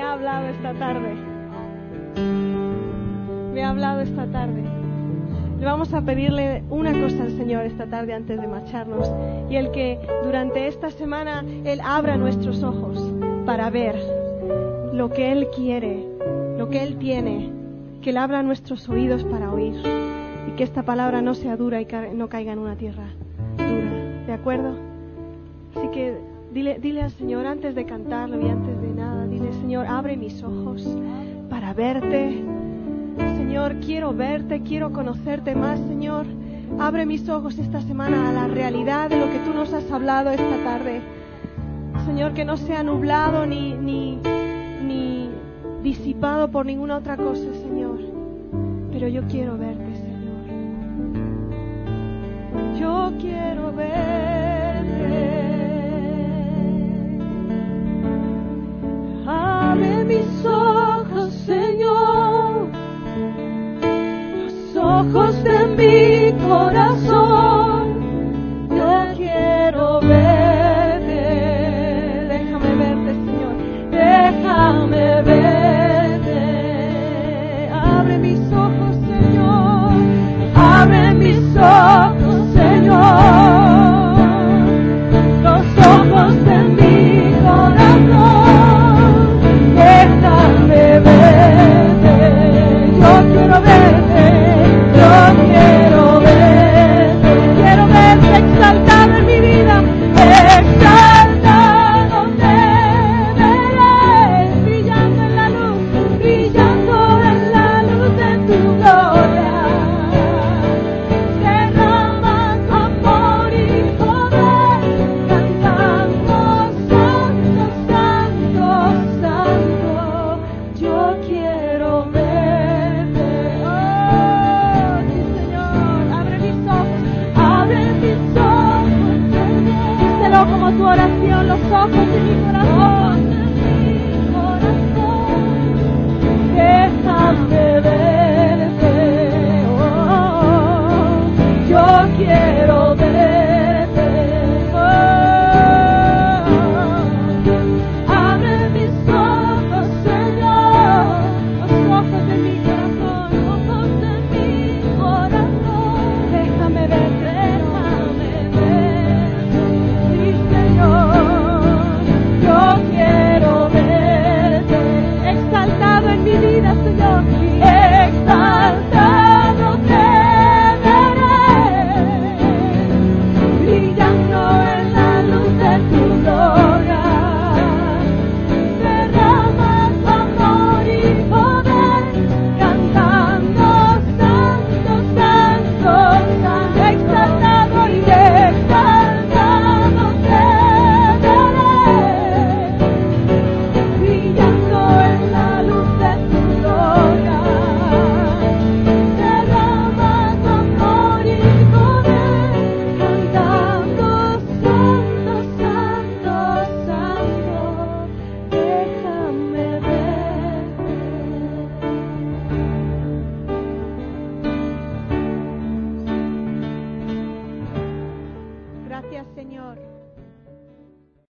ha hablado esta tarde. Me ha hablado esta tarde. Le vamos a pedirle una cosa al Señor esta tarde antes de marcharnos, y el que durante esta semana Él abra nuestros ojos para ver lo que Él quiere, lo que Él tiene, que Él abra nuestros oídos para oír, y que esta palabra no sea dura y no caiga en una tierra dura, ¿de acuerdo? Así que dile al Señor antes de cantarlo y antes de nada, dile: Señor, abre mis ojos para verte. Señor, quiero verte, quiero conocerte más, Señor. Abre mis ojos esta semana a la realidad de lo que tú nos has hablado esta tarde. Señor, que no sea nublado ni disipado por ninguna otra cosa, Señor. Pero yo quiero verte, Señor. Yo quiero verte. Abre mis ojos, Señor, los ojos de mi corazón. Yo quiero verte. Déjame verte, Señor. Déjame verte. Abre mis ojos, Señor. Abre mis ojos, Señor. Los ojos de mi corazón. Déjame verte. Yo quiero verte. Yo quiero verte exaltado en mi vida, exaltado te veré, brillando en la luz de tu gloria. Derramando amor y poder, cantando santo, santo, santo. Yo quiero verte. Oh, sí, Señor, abre mis ojos, Señor. Díselo como tu oración, los ojos de mi corazón.